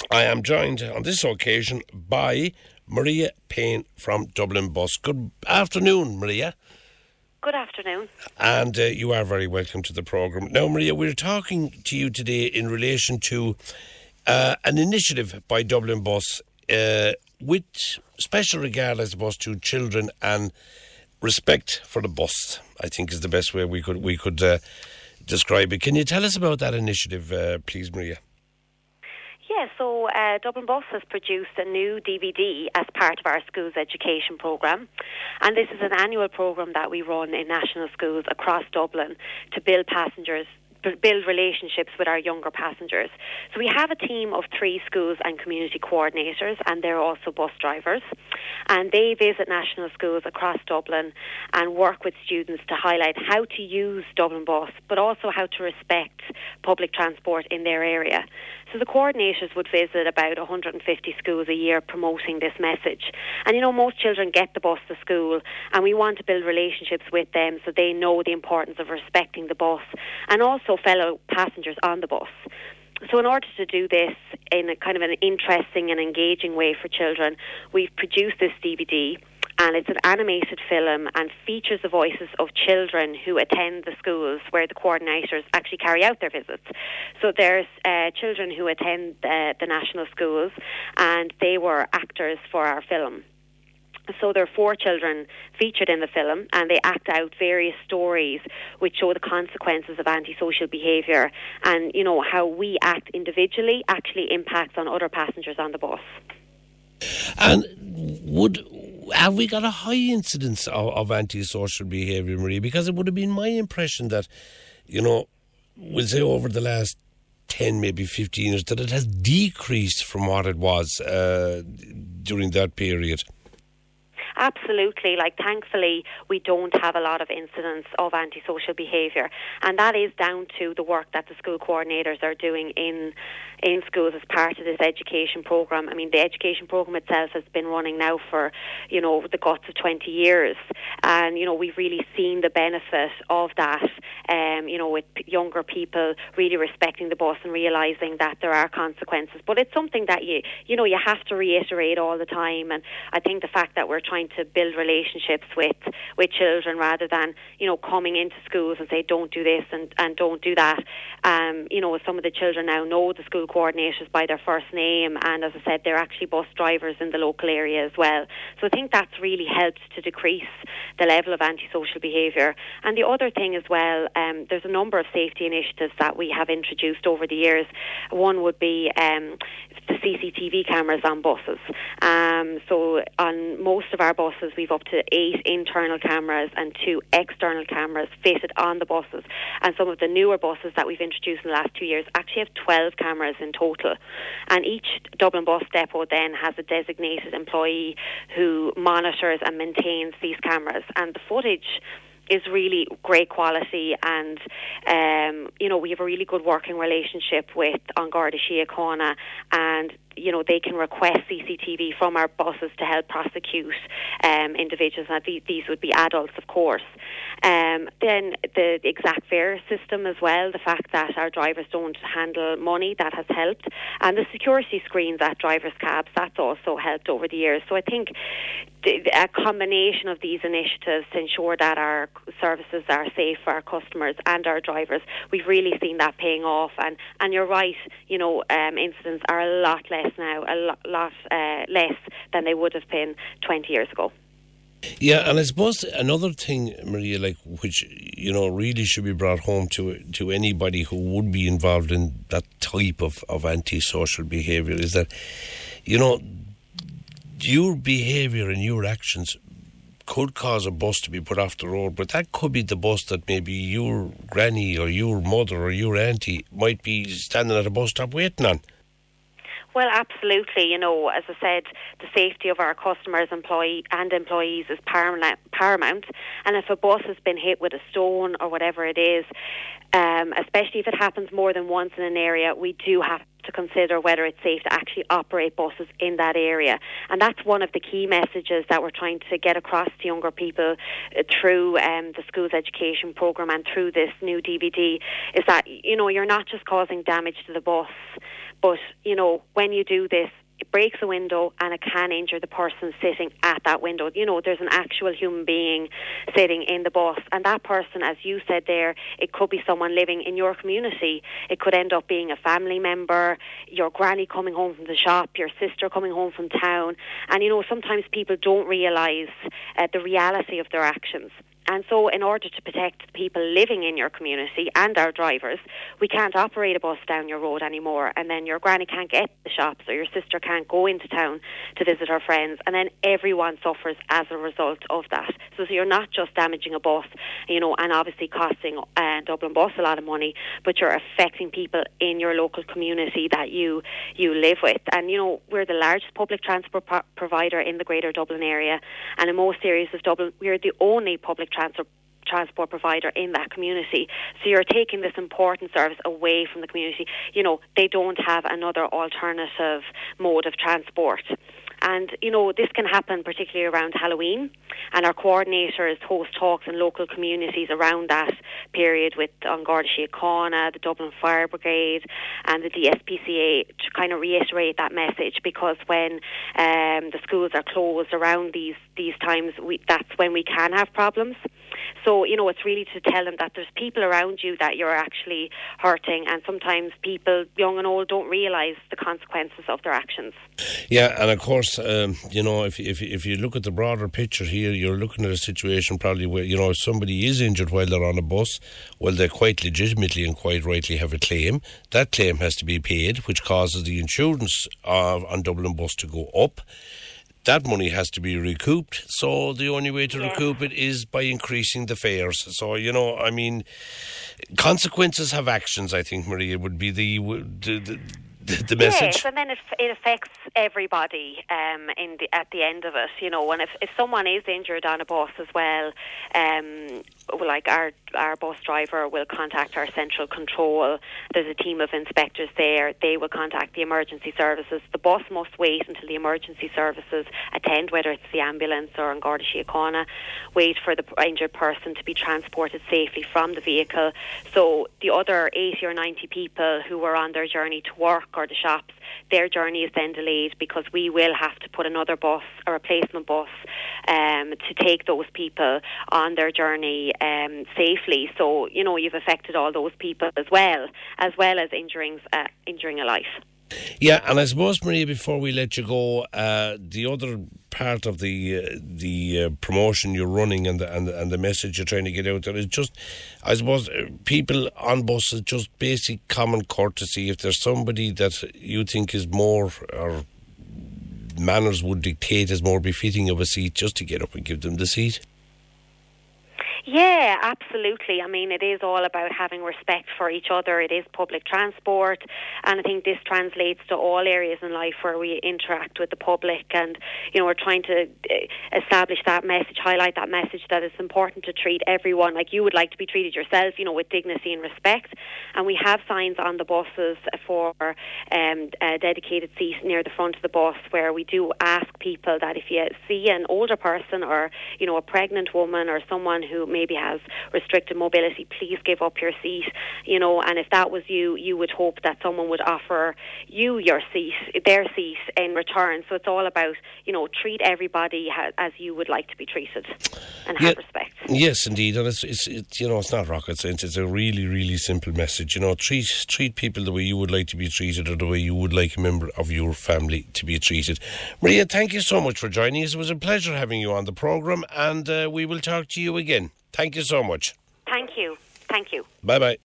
I am joined on this occasion by Maria Payne from Dublin Bus. Good afternoon, Maria. Good afternoon. And you are very welcome to the programme. Now, Maria, we're talking to you today in relation to an initiative by Dublin Bus with special regard, I suppose, to children and respect for the bus, I think is the best way we could describe it. Can you tell us about that initiative, please, Maria? Yeah, so Dublin Bus has produced a new DVD as part of our schools education programme. And this is an annual programme that we run in national schools across Dublin to build relationships with our younger passengers. So we have a team of 3 schools and community coordinators, and they're also bus drivers. And they visit national schools across Dublin and work with students to highlight how to use Dublin Bus, but also how to respect public transport in their area. So the coordinators would visit about 150 schools a year promoting this message. And you know, most children get the bus to school, and we want to build relationships with them so they know the importance of respecting the bus and also fellow passengers on the bus. So in order to do this in a kind of an interesting and engaging way for children, we've produced this DVD, and it's an animated film and features the voices of children who attend the schools where the coordinators actually carry out their visits. So there's children who attend the national schools, and they were actors for our film. So there are 4 children featured in the film, and they act out various stories which show the consequences of antisocial behaviour, and you know how we act individually actually impacts on other passengers on the bus. And have we got a high incidence of antisocial behaviour, Marie? Because it would have been my impression that, you know, we'll say over the last 10, maybe 15 years, that it has decreased from what it was during that period. Absolutely. Thankfully, we don't have a lot of incidents of antisocial behaviour, and that is down to the work that the school coordinators are doing in schools as part of this education programme. I mean, the education programme itself has been running now for, you know, the guts of 20 years, and, you know, we've really seen the benefit of that, you know, with younger people really respecting the bus and realising that there are consequences. But it's something that you have to reiterate all the time, and I think the fact that we're trying to build relationships with children rather than, you know, coming into schools and say don't do this and don't do that. You know, some of the children now know the school coordinators by their first name, and as I said, they're actually bus drivers in the local area as well. So I think that's really helped to decrease the level of antisocial behaviour. And the other thing as well, there's a number of safety initiatives that we have introduced over the years. One would be the CCTV cameras on buses. So on most of our buses, we've up to 8 internal cameras and 2 external cameras fitted on the buses. And some of the newer buses that we've introduced in the last 2 years actually have 12 cameras in total. And each Dublin Bus depot then has a designated employee who monitors and maintains these cameras. And the footage is really great quality, and you know, we have a really good working relationship with An Garda Síochána, and you know, they can request CCTV from our buses to help prosecute individuals. Now, these would be adults, of course. Then the exact fare system as well, the fact that our drivers don't handle money, that has helped. And the security screens at drivers' cabs, that's also helped over the years. So I think a combination of these initiatives to ensure that our services are safe for our customers and our drivers, we've really seen that paying off. And you're right, you know, incidents are a lot less now, a lot less than they would have been 20 years ago. Yeah, and I suppose another thing, Maria, which, you know, really should be brought home to anybody who would be involved in that type of antisocial behaviour is that, you know, your behaviour and your actions could cause a bus to be put off the road, but that could be the bus that maybe your granny or your mother or your auntie might be standing at a bus stop waiting on. Well, absolutely. You know, as I said, the safety of our customers, employees is paramount. And if a bus has been hit with a stone or whatever it is, especially if it happens more than once in an area, we do have to consider whether it's safe to actually operate buses in that area. And that's one of the key messages that we're trying to get across to younger people through the schools education programme and through this new DVD, is that, you're not just causing damage to the bus, but, when you do this, it breaks a window and it can injure the person sitting at that window. There's an actual human being sitting in the bus, and that person, as you said there, it could be someone living in your community. It could end up being a family member, your granny coming home from the shop, your sister coming home from town. And, sometimes people don't realise the reality of their actions. And so in order to protect the people living in your community and our drivers, we can't operate a bus down your road anymore. And then your granny can't get to the shops, or your sister can't go into town to visit her friends. And then everyone suffers as a result of that. So you're not just damaging a bus, and obviously costing Dublin Bus a lot of money, but you're affecting people in your local community that you live with. And, we're the largest public transport provider in the Greater Dublin area. And in most areas of Dublin, we're the only public transport provider in that community. So you're taking this important service away from the community. They don't have another alternative mode of transport. And, this can happen particularly around Halloween, and our coordinators host talks in local communities around that period with An Garda Síochána, the Dublin Fire Brigade and the DSPCA to kind of reiterate that message, because when the schools are closed around these times, that's when we can have problems. So, it's really to tell them that there's people around you that you're actually hurting, and sometimes people, young and old, don't realise the consequences of their actions. Yeah, and of course, if you look at the broader picture here, you're looking at a situation probably where, if somebody is injured while they're on a bus, well, they quite legitimately and quite rightly have a claim. That claim has to be paid, which causes the insurance on Dublin Bus to go up. That money has to be recouped, so the only way to recoup it is by increasing the fares. So, consequences have actions, I think, Maria, would be the message. Yes, and then it affects everybody at the end of it, and if someone is injured on a bus as well, like our bus driver will contact our central control. There's a team of inspectors there. They will contact the emergency services. The bus must wait until the emergency services attend, whether it's the ambulance or An Garda Síochána, wait for the injured person to be transported safely from the vehicle. So the other 80 or 90 people who were on their journey to work or the shops, their journey is then delayed, because we will have to put another bus, a replacement bus, to take those people on their journey safely. So, you've affected all those people as well as injuring a life. Yeah, and I suppose, Maria, before we let you go, the other part of the promotion you're running and the message you're trying to get out there is just, I suppose, people on buses, just basic common courtesy. If there's somebody that you think is more, or manners would dictate is more befitting of a seat, just to get up and give them the seat. Yeah, absolutely. I mean, it is all about having respect for each other. It is public transport, and I think this translates to all areas in life where we interact with the public, and, we're trying to establish that message, highlight that message that it's important to treat everyone like you would like to be treated yourself, with dignity and respect. And we have signs on the buses for a dedicated seat near the front of the bus, where we do ask people that if you see an older person or, a pregnant woman or someone who maybe has restricted mobility, please give up your seat, and if that was you would hope that someone would offer you their seat in return. So it's all about, treat everybody as you would like to be treated, and have respect. Yes, indeed, and it's not rocket science. It's a really, really simple message. Treat people the way you would like to be treated, or the way you would like a member of your family to be treated. Maria, thank you so much for joining us. It was a pleasure having you on the programme, and we will talk to you again. Thank you so much. Thank you. Thank you. Bye-bye.